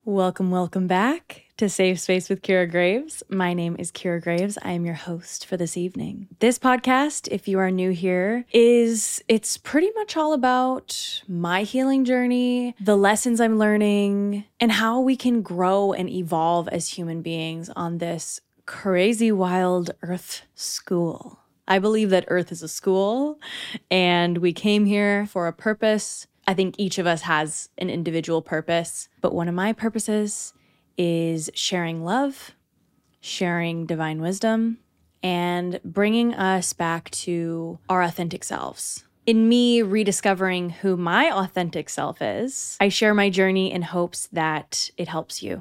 Welcome back to Safe Space with Kira Graves. My name is Kira Graves. I am your host for this evening. This podcast, if you are new here, it's pretty much all about my healing journey, the lessons I'm learning, and how we can grow and evolve as human beings on this crazy, wild Earth school. I believe that Earth is a school, and we came here for a purpose. I think each of us has an individual purpose, but one of my purposes is sharing love, sharing divine wisdom, and bringing us back to our authentic selves. In me rediscovering who my authentic self is, I share my journey in hopes that it helps you.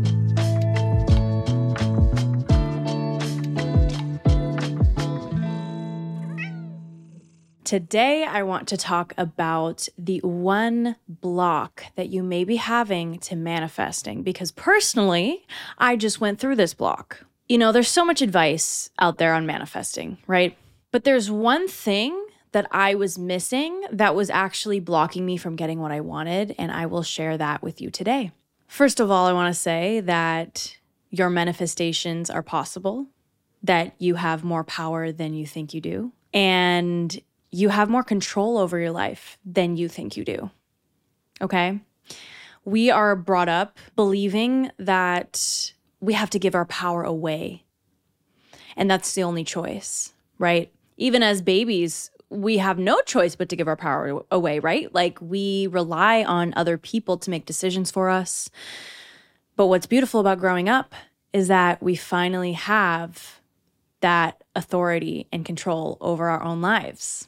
Today, I want to talk about the one block that you may be having to manifesting, because personally, I just went through this block. You know, there's so much advice out there on manifesting, right? But there's one thing that I was missing that was actually blocking me from getting what I wanted, and I will share that with you today. First of all, I want to say that your manifestations are possible, that you have more power than you think you do, and you have more control over your life than you think you do, okay? We are brought up believing that we have to give our power away, and that's the only choice, right? Even as babies, we have no choice but to give our power away, right? Like, we rely on other people to make decisions for us. But what's beautiful about growing up is that we finally have that authority and control over our own lives.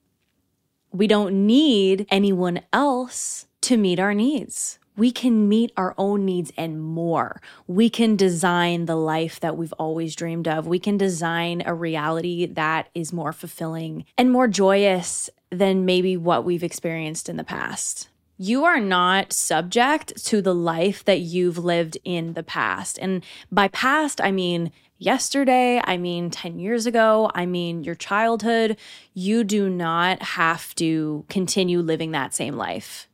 We don't need anyone else to meet our needs. We can meet our own needs and more. We can design the life that we've always dreamed of. We can design a reality that is more fulfilling and more joyous than maybe what we've experienced in the past. You are not subject to the life that you've lived in the past. And by past, I mean yesterday, I mean 10 years ago, I mean your childhood. You do not have to continue living that same life.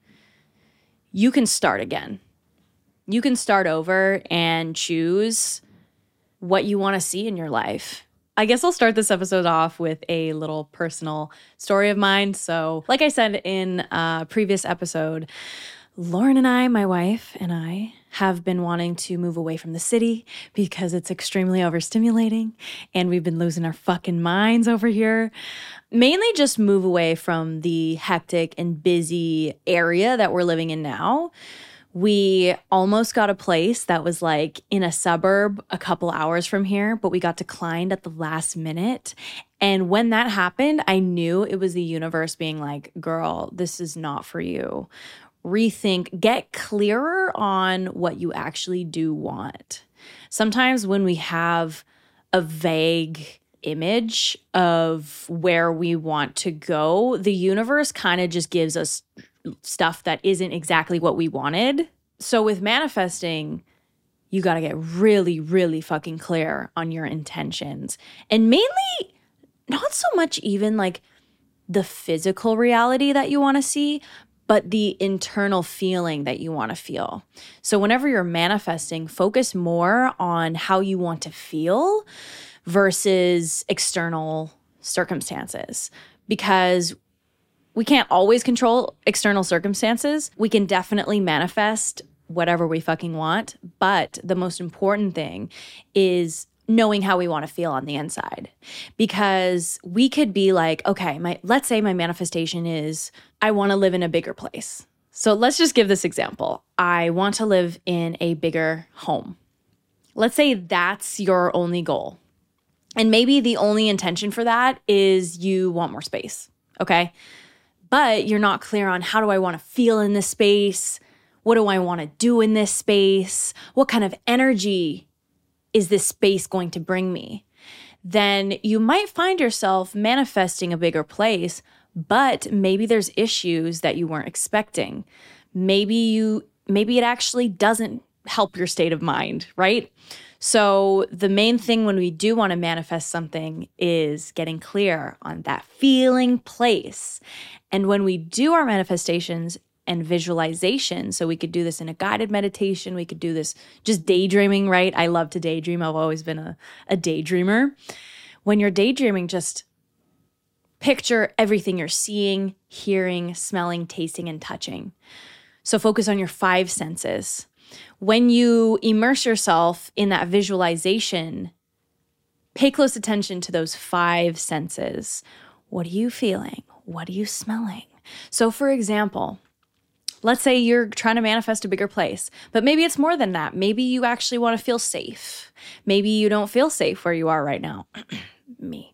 You can start again. You can start over and choose what you want to see in your life. I guess I'll start this episode off with a little personal story of mine. So, like I said in a previous episode, Lauren and I, my wife and I, have been wanting to move away from the city because it's extremely overstimulating and we've been losing our fucking minds over here. Mainly just move away from the hectic and busy area that we're living in now. We almost got a place that was like in a suburb a couple hours from here, but we got declined at the last minute. And when that happened, I knew it was the universe being like, girl, this is not for you. Rethink, get clearer on what you actually do want. Sometimes when we have a vague image of where we want to go, the universe kind of just gives us stuff that isn't exactly what we wanted. So with manifesting, you got to get really, really fucking clear on your intentions. And mainly, not so much even like the physical reality that you want to see, but the internal feeling that you want to feel. So whenever you're manifesting, focus more on how you want to feel versus external circumstances, because we can't always control external circumstances. We can definitely manifest whatever we fucking want, but the most important thing is knowing how we want to feel on the inside. Because we could be like, okay, let's say my manifestation is I want to live in a bigger place. So let's just give this example. I want to live in a bigger home. Let's say that's your only goal. And maybe the only intention for that is you want more space, okay? But you're not clear on how do I want to feel in this space? What do I want to do in this space? What kind of energy is this space going to bring me? Then you might find yourself manifesting a bigger place, but maybe there's issues that you weren't expecting. Maybe it actually doesn't help your state of mind, right? So the main thing when we do want to manifest something is getting clear on that feeling place. And when we do our manifestations and visualization. So we could do this in a guided meditation. We could do this just daydreaming, right? I love to daydream. I've always been a daydreamer. When you're daydreaming, just picture everything you're seeing, hearing, smelling, tasting, and touching. So focus on your 5 senses. When you immerse yourself in that visualization, pay close attention to those 5 senses. What are you feeling? What are you smelling? So for example, let's say you're trying to manifest a bigger place, but maybe it's more than that. Maybe you actually want to feel safe. Maybe you don't feel safe where you are right now. Me.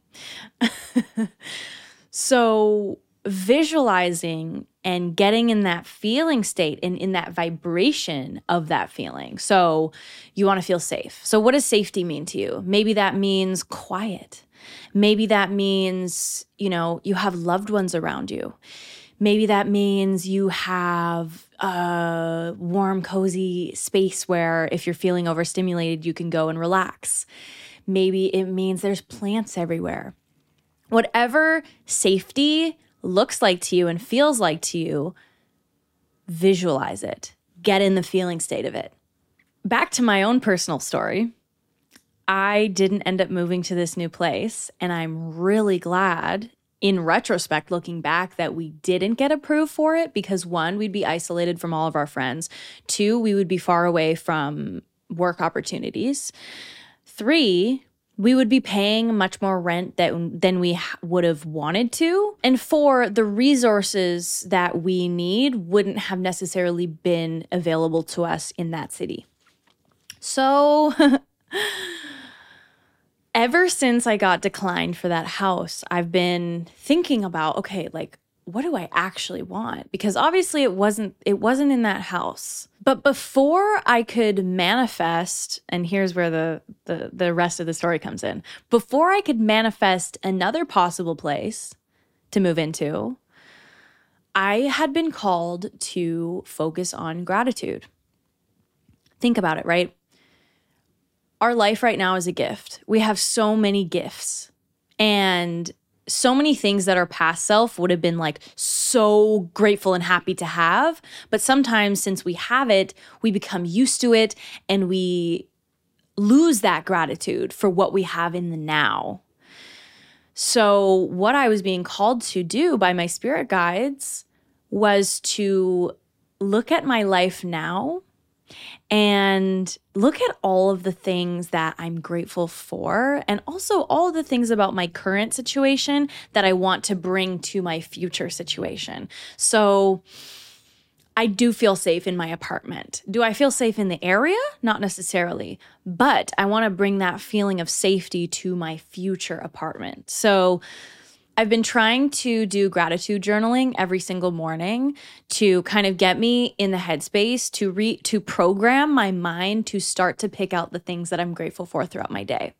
So visualizing and getting in that feeling state and in that vibration of that feeling. So you want to feel safe. So what does safety mean to you? Maybe that means quiet. Maybe that means, you have loved ones around you. Maybe that means you have a warm, cozy space where if you're feeling overstimulated, you can go and relax. Maybe it means there's plants everywhere. Whatever safety looks like to you and feels like to you, visualize it. Get in the feeling state of it. Back to my own personal story. I didn't end up moving to this new place, and I'm really glad in retrospect, looking back, that we didn't get approved for it because 1, we'd be isolated from all of our friends. 2, we would be far away from work opportunities. 3, we would be paying much more rent than we would have wanted to. And 4, the resources that we need wouldn't have necessarily been available to us in that city. So ever since I got declined for that house, I've been thinking about, okay, what do I actually want? Because obviously it wasn't in that house. But before I could manifest, and here's where the rest of the story comes in. Before I could manifest another possible place to move into, I had been called to focus on gratitude. Think about it, right? Our life right now is a gift. We have so many gifts and so many things that our past self would have been so grateful and happy to have. But sometimes since we have it, we become used to it and we lose that gratitude for what we have in the now. So what I was being called to do by my spirit guides was to look at my life now and look at all of the things that I'm grateful for, and also all of the things about my current situation that I want to bring to my future situation. So I do feel safe in my apartment. Do I feel safe in the area? Not necessarily, but I want to bring that feeling of safety to my future apartment. So I've been trying to do gratitude journaling every single morning to kind of get me in the headspace to program my mind to start to pick out the things that I'm grateful for throughout my day.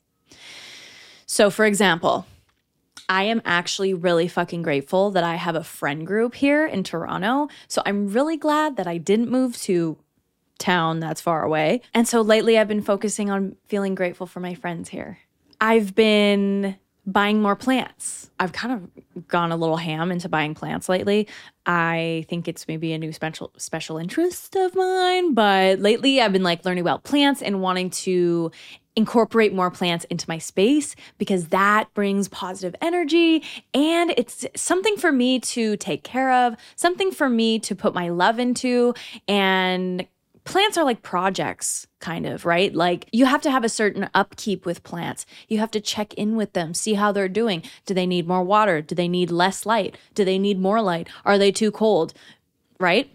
So for example, I am actually really fucking grateful that I have a friend group here in Toronto. So I'm really glad that I didn't move to town that's far away. And so lately I've been focusing on feeling grateful for my friends here. I've been buying more plants. I've kind of gone a little ham into buying plants lately. I think it's maybe a new special interest of mine, but lately I've been learning about plants and wanting to incorporate more plants into my space because that brings positive energy and it's something for me to take care of, something for me to put my love into. And plants are like projects, kind of, right? You have to have a certain upkeep with plants. You have to check in with them, see how they're doing. Do they need more water? Do they need less light? Do they need more light? Are they too cold? Right?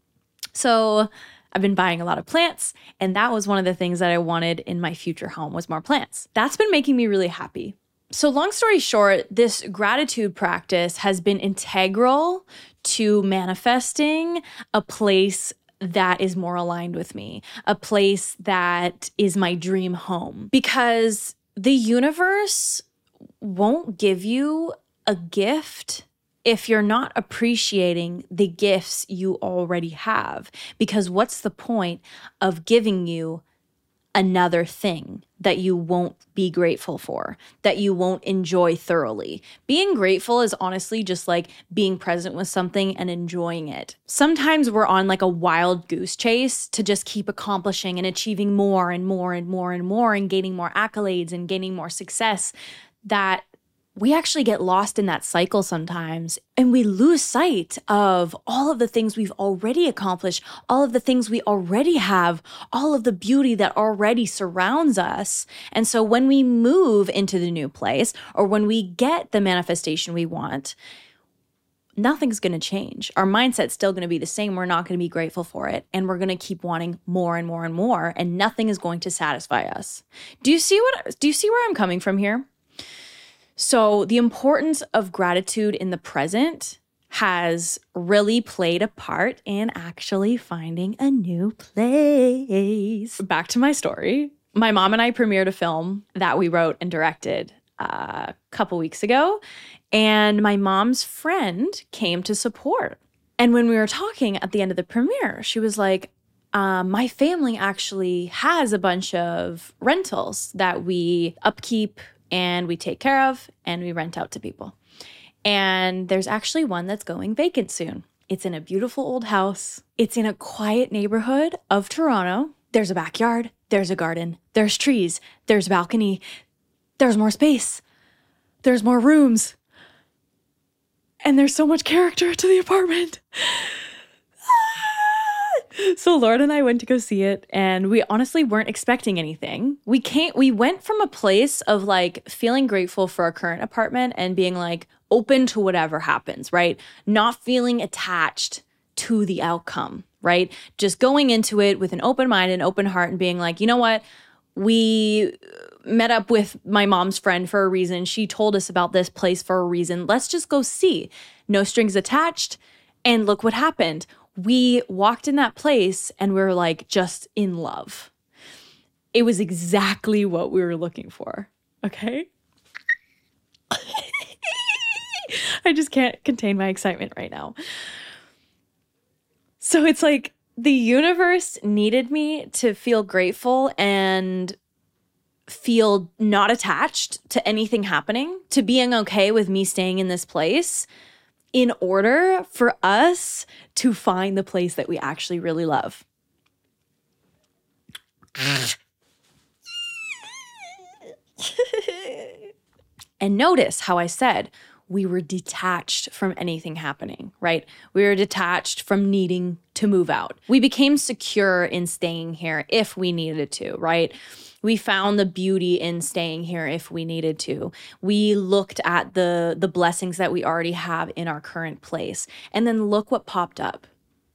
So I've been buying a lot of plants, and that was one of the things that I wanted in my future home was more plants. That's been making me really happy. So long story short, this gratitude practice has been integral to manifesting a place that is more aligned with me, a place that is my dream home. Because the universe won't give you a gift if you're not appreciating the gifts you already have. Because what's the point of giving you another thing that you won't be grateful for, that you won't enjoy thoroughly. Being grateful is honestly just like being present with something and enjoying it. Sometimes we're on like a wild goose chase to just keep accomplishing and achieving more and more and more and more and gaining more accolades and gaining more success, that we actually get lost in that cycle sometimes, and we lose sight of all of the things we've already accomplished, all of the things we already have, all of the beauty that already surrounds us. And so when we move into the new place, or when we get the manifestation we want, nothing's going to change. Our mindset's still going to be the same. We're not going to be grateful for it. And we're going to keep wanting more and more and more, and nothing is going to satisfy us. Do you see where I'm coming from here? So the importance of gratitude in the present has really played a part in actually finding a new place. Back to my story. My mom and I premiered a film that we wrote and directed a couple weeks ago, and my mom's friend came to support. And when we were talking at the end of the premiere, she was like, my family actually has a bunch of rentals that we upkeep and we take care of and we rent out to people. And there's actually one that's going vacant soon. It's in a beautiful old house. It's in a quiet neighborhood of Toronto. There's a backyard, there's a garden, there's trees, there's a balcony, there's more space, there's more rooms, and there's so much character to the apartment. So Lauren and I went to go see it, and we honestly weren't expecting anything. We went from a place of like feeling grateful for our current apartment and being like open to whatever happens, right? Not feeling attached to the outcome, right? Just going into it with an open mind and open heart and being like, you know what? We met up with my mom's friend for a reason. She told us about this place for a reason. Let's just go see. No strings attached. And look what happened. We walked in that place and we were like just in love. It was exactly what we were looking for. Okay. I just can't contain my excitement right now. So it's like the universe needed me to feel grateful and feel not attached to anything happening, to being okay with me staying in this place, in order for us to find the place that we actually really love. And notice how I said we were detached from anything happening, right? We were detached from needing to move out. We became secure in staying here if we needed to, right? We found the beauty in staying here if we needed to. We looked at the blessings that we already have in our current place. And then look what popped up.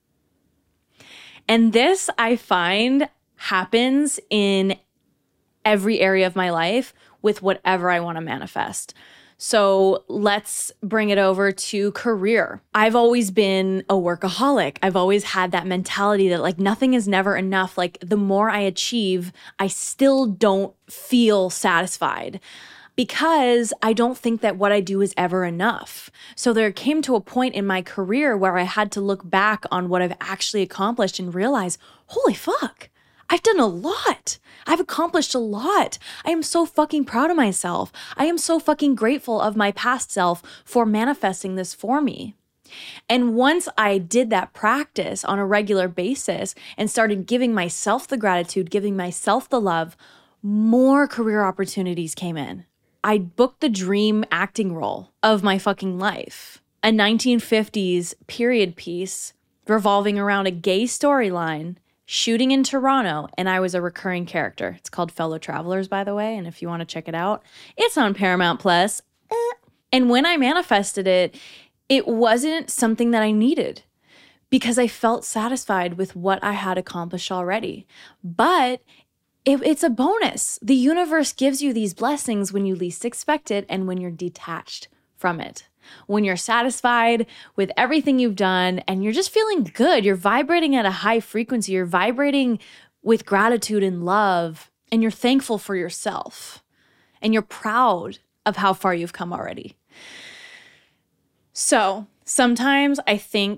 And this, I find, happens in every area of my life with whatever I want to manifest. So let's bring it over to career. I've always been a workaholic. I've always had that mentality that like nothing is never enough. Like the more I achieve, I still don't feel satisfied because I don't think that what I do is ever enough. So there came to a point in my career where I had to look back on what I've actually accomplished and realize, holy fuck, I've done a lot. I've accomplished a lot. I am so fucking proud of myself. I am so fucking grateful of my past self for manifesting this for me. And once I did that practice on a regular basis and started giving myself the gratitude, giving myself the love, more career opportunities came in. I booked the dream acting role of my fucking life. A 1950s period piece revolving around a gay storyline, shooting in Toronto, and I was a recurring character. It's called Fellow Travelers, by the way, and if you want to check it out, it's on Paramount Plus. And when I manifested it, it wasn't something that I needed because I felt satisfied with what I had accomplished already. But it's a bonus. The universe gives you these blessings when you least expect it and when you're detached from it. When you're satisfied with everything you've done and you're just feeling good, you're vibrating at a high frequency, you're vibrating with gratitude and love, and you're thankful for yourself, and you're proud of how far you've come already. So sometimes I think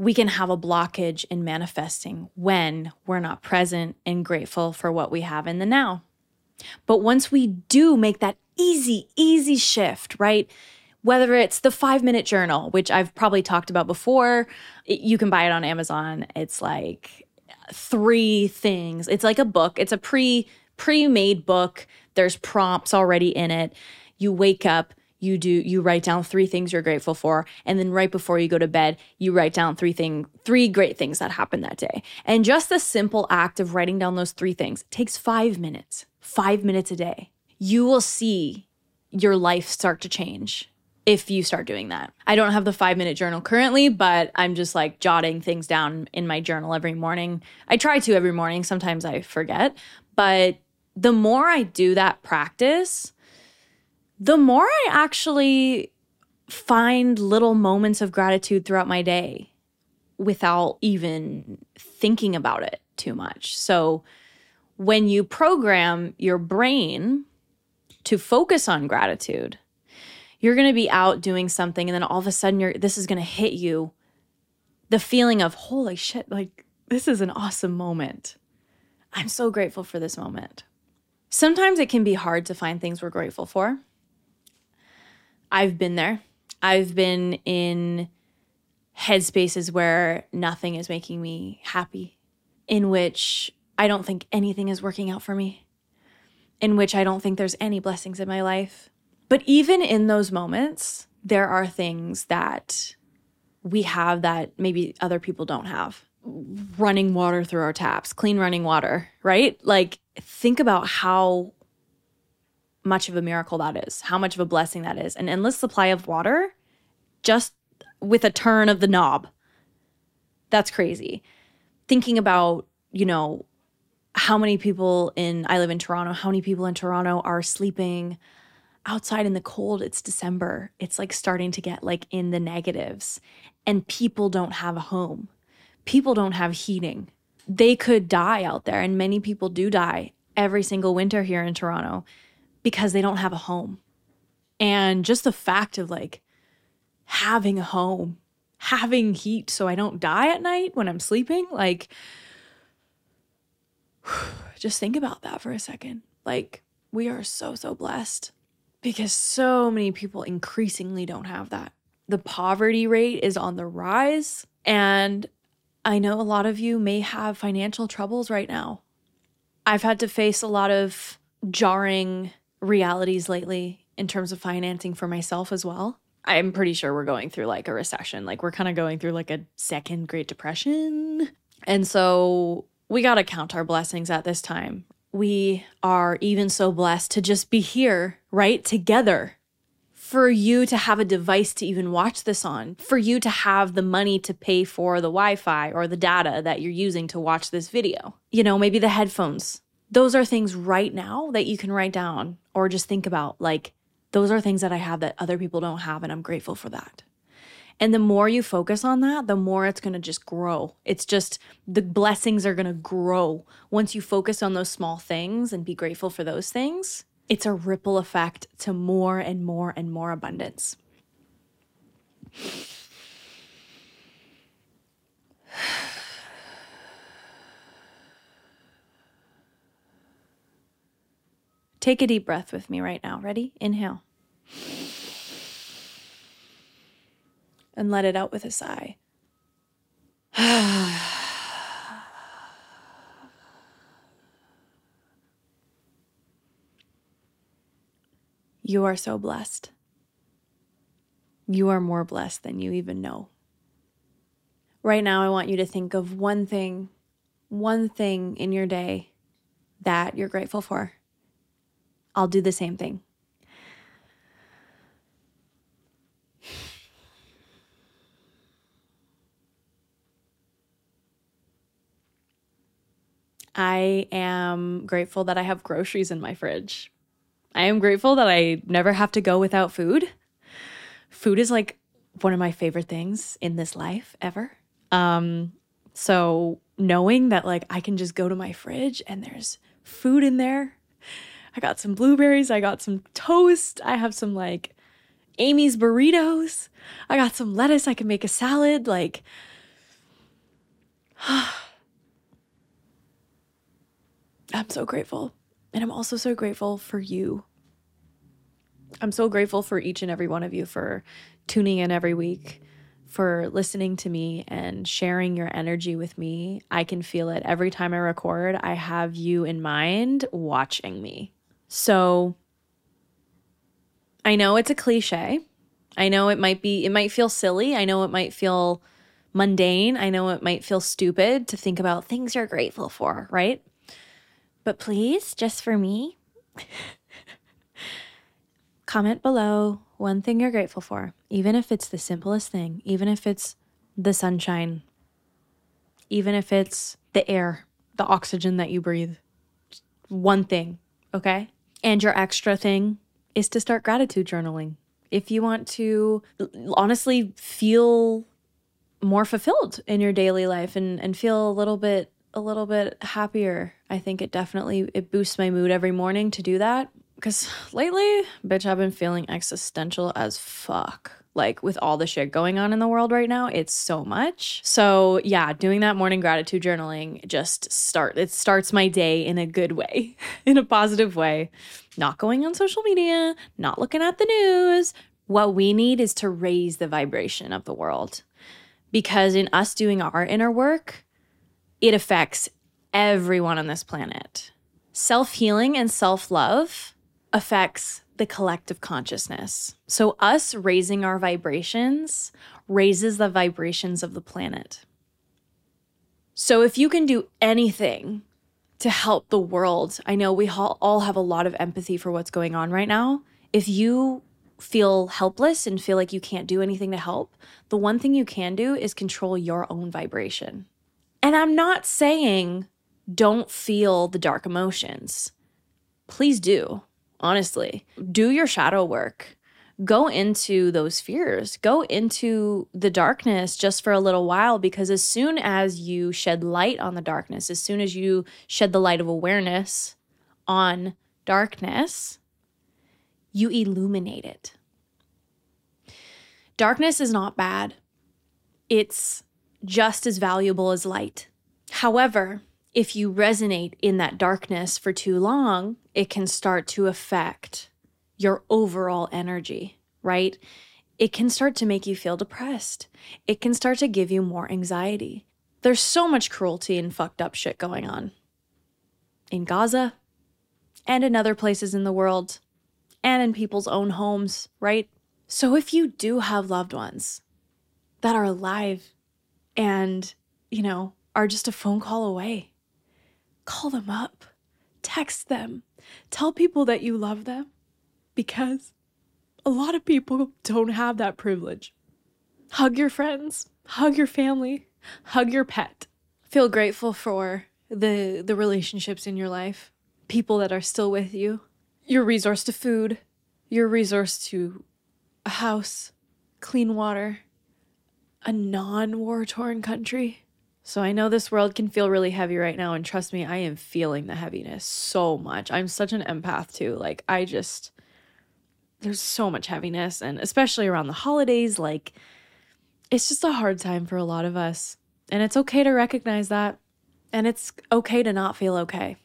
we can have a blockage in manifesting when we're not present and grateful for what we have in the now. But once we do make that easy shift, right? Whether it's the 5-minute journal, which I've probably talked about before, you can buy it on Amazon. It's like 3 things. It's like a book. It's a pre-made book. There's prompts already in it. You wake up, you write down 3 things you're grateful for. And then right before you go to bed, you write down 3 great things that happened that day. And just the simple act of writing down those 3 things takes 5 minutes, 5 minutes a day. You will see your life start to change if you start doing that. I don't have the 5-minute journal currently, but I'm just like jotting things down in my journal every morning. I try to every morning. Sometimes I forget. But the more I do that practice, the more I actually find little moments of gratitude throughout my day without even thinking about it too much. So when you program your brain to focus on gratitude, you're going to be out doing something, and then all of a sudden this is going to hit you, the feeling of, holy shit, like this is an awesome moment. I'm so grateful for this moment. Sometimes it can be hard to find things we're grateful for. I've been there. I've been in headspaces where nothing is making me happy, in which I don't think anything is working out for me, in which I don't think there's any blessings in my life. But even in those moments, there are things that we have that maybe other people don't have. Running water through our taps, clean running water, right? Like, think about how much of a miracle that is, how much of a blessing that is. An endless supply of water just with a turn of the knob. That's crazy. Thinking about, how many people I live in Toronto, how many people in Toronto are sleeping outside in the cold. It's December. It's like starting to get like in the negatives, and people don't have a home. People don't have heating. They could die out there, and many people do die every single winter here in Toronto because they don't have a home. And just the fact of like having a home, having heat so I don't die at night when I'm sleeping, like, just think about that for a second. Like, we are so blessed because so many people increasingly don't have that. The poverty rate is on the rise, and I know a lot of you may have financial troubles right now. I've had to face a lot of jarring realities lately in terms of financing for myself as well. I'm pretty sure we're going through like a recession. Like, we're kind of going through like a second Great Depression. And so we got to count our blessings at this time. We are even so blessed to just be here, right? Together. For you to have a device to even watch this on, for you to have the money to pay for the Wi-Fi or the data that you're using to watch this video. Maybe the headphones. Those are things right now that you can write down or just think about. Like, those are things that I have that other people don't have, and I'm grateful for that. And the more you focus on that, the more it's going to just grow. It's just the blessings are going to grow. Once you focus on those small things and be grateful for those things, it's a ripple effect to more and more and more abundance. Take a deep breath with me right now. Ready? Inhale. And let it out with a sigh. You are so blessed. You are more blessed than you even know. Right now, I want you to think of one thing in your day that you're grateful for. I'll do the same thing. I am grateful that I have groceries in my fridge. I am grateful that I never have to go without food. Food is like one of my favorite things in this life ever. So knowing that like I can just go to my fridge and there's food in there. I got some blueberries. I got some toast. I have some like Amy's burritos. I got some lettuce. I can make a salad. Like, I'm so grateful. And I'm also so grateful for you. I'm so grateful for each and every one of you for tuning in every week, for listening to me and sharing your energy with me. I can feel it every time I record. I have you in mind watching me. So I know it's a cliche. I know it might feel silly. I know it might feel mundane. I know it might feel stupid to think about things you're grateful for, right? But please, just for me, comment below one thing you're grateful for, even if it's the simplest thing, even if it's the sunshine, even if it's the air, the oxygen that you breathe. One thing, okay? And your extra thing is to start gratitude journaling. If you want to honestly feel more fulfilled in your daily life and feel a little bit happier, I think it boosts my mood every morning to do that. Because lately, bitch, I've been feeling existential as fuck. Like with all the shit going on in the world right now, it's so much. So yeah, doing that morning gratitude journaling it starts my day in a good way, in a positive way. Not going on social media, not looking at the news. What we need is to raise the vibration of the world. Because in us doing our inner work, it affects everyone on this planet. Self-healing and self-love affects the collective consciousness. So us raising our vibrations raises the vibrations of the planet. So if you can do anything to help the world, I know we all have a lot of empathy for what's going on right now. If you feel helpless and feel like you can't do anything to help, the one thing you can do is control your own vibration. And I'm not saying don't feel the dark emotions. Please do, honestly. Do your shadow work. Go into those fears. Go into the darkness just for a little while, because as soon as you shed light on the darkness, as soon as you shed the light of awareness on darkness, you illuminate it. Darkness is not bad. It's just as valuable as light. However, if you resonate in that darkness for too long, it can start to affect your overall energy, right? It can start to make you feel depressed. It can start to give you more anxiety. There's so much cruelty and fucked up shit going on in Gaza and in other places in the world and in people's own homes, right? So if you do have loved ones that are alive and, are just a phone call away, call them up, text them, tell people that you love them, because a lot of people don't have that privilege. Hug your friends, hug your family, hug your pet. Feel grateful for the relationships in your life, people that are still with you, your resource to food, your resource to a house, clean water, a non-war-torn country. So I know this world can feel really heavy right now, and trust me, I am feeling the heaviness so much. I'm such an empath too. There's so much heaviness, and especially around the holidays, it's just a hard time for a lot of us. And it's okay to recognize that, and it's okay to not feel okay.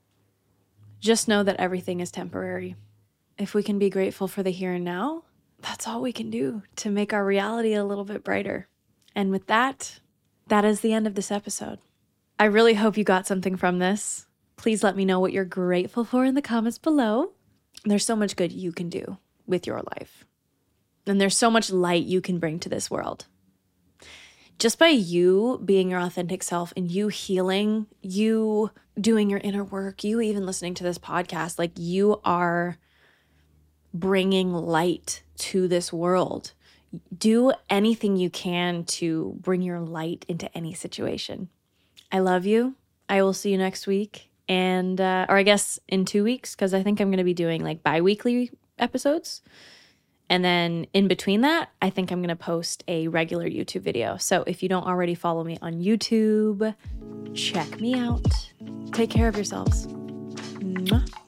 Just know that everything is temporary. If we can be grateful for the here and now, that's all we can do to make our reality a little bit brighter. And with that is the end of this episode. I really hope you got something from this. Please let me know what you're grateful for in the comments below. There's so much good you can do with your life. And there's so much light you can bring to this world. Just by you being your authentic self and you healing, you doing your inner work, you even listening to this podcast, you are bringing light to this world. Do anything you can to bring your light into any situation. I love you. I will see you next week. And, or I guess in 2 weeks, because I think I'm going to be doing bi-weekly episodes. And then in between that, I think I'm going to post a regular YouTube video. So if you don't already follow me on YouTube, check me out. Take care of yourselves. Mwah.